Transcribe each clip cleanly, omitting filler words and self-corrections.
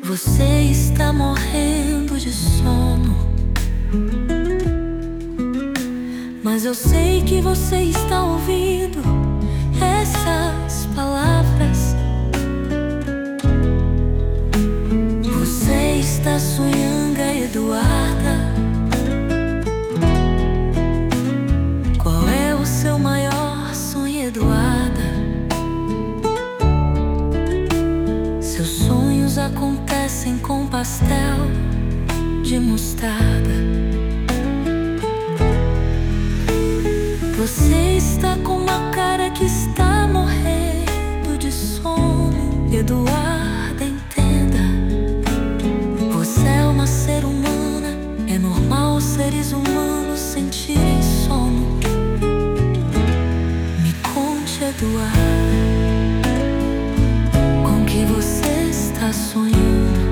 Você está morrendo de sono, mas eu sei que você está ouvindo essas palavras. Você está sonhando, Eduarda. Qual é o seu maior sonho, Eduarda? Seus sonhos acontecem com pastel de mostarda. Você está com uma cara que está morrendo de sono, Eduarda, entenda. Você é uma ser humana, é normal os seres humanos sentirem sono. Me conte, Eduarda, com que você está sonhando.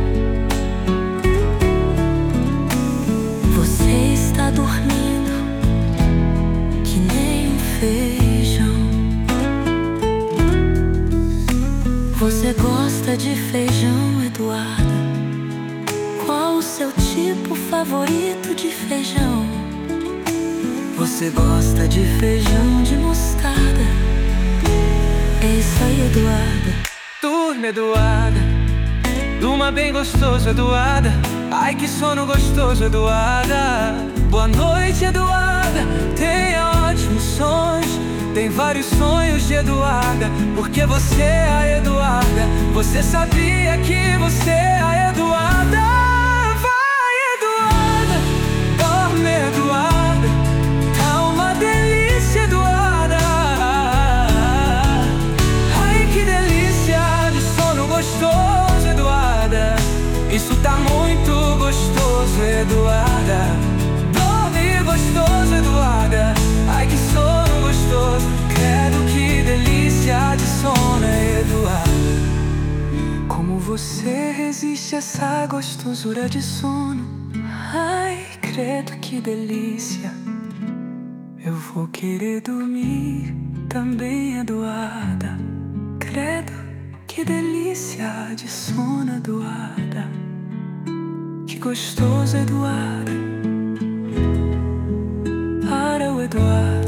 Você está dormindo que nem um feijão. Você gosta de feijão, Eduarda? Qual o seu tipo favorito de feijão? Você gosta de feijão de mostarda? É isso aí, Eduarda. Durma, Eduarda, durma bem gostoso, Eduarda. Ai, que sono gostoso, Eduarda. Boa noite, Eduarda, tenha ótimos sonhos. Tem vários sonhos de Eduarda, porque você é a Eduarda. Você sabia que você é a Eduarda? Vai, Eduarda, dorme, Eduarda. Tá uma delícia, Eduarda. Ai, que delícia de sono gostoso, Eduarda. Isso tá muito gostoso, Eduarda. Dorme gostoso, Eduarda. Ai, que sono gostoso. Credo, que delícia de sono, Eduarda. Como você resiste a essa gostosura de sono? Ai, credo, que delícia. Eu vou querer dormir também, Eduarda. Credo, que delícia de sono, Eduarda. Que gostoso, Eduarda. Para o Eduardo.